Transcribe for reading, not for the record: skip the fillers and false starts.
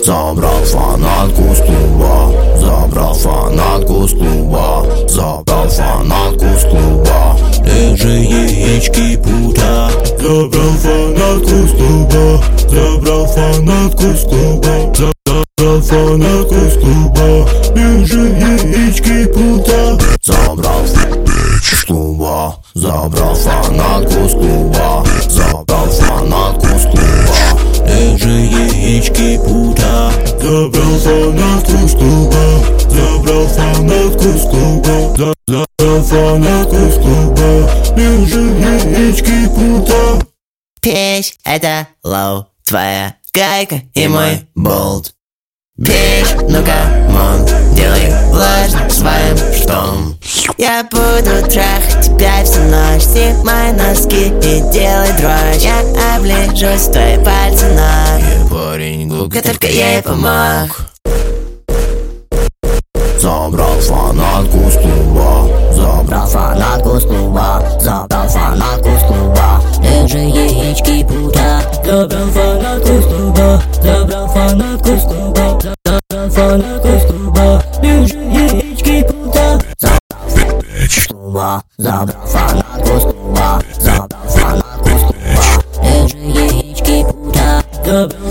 Забрал фанатку с клуба, забрал фанатку с клуба, забрал фанатку с клуба. Лежи яички пута. Забрал фанатку с клуба, забрал фанатку с клуба, забрал фанатку с клуба. Лежи яички пута. Забрал с клуба, забрал фанатку с клуба, забрал фанатку с клуба. Лежи яички пута. Забрал фанатку с клуба, забрал фанатку с клуба, забрал фанатку с клуба. Лежи яички пута. Печь — это лоу, твоя гайка и мой болт. Печь, ну-ка, мон, делай влажным своим штом. Я буду трахать тебя всю ночь, снимай носки и делай дрочь. Я оближусь в твои пальцы ног. Я парень глупый, только ей помог. Забрал фанатку с клуба, забрал Фанатку с клуба, забрал фанатку с клуба. Лежи яички пута. Забрал фанатку с клуба, забрал фанатку с клуба, забрал фанатку с клуба. Лежи яички пута. Клуба, забрал фанатку с клуба, забрал фанатку с клуба. Лежи яички пута. Забрал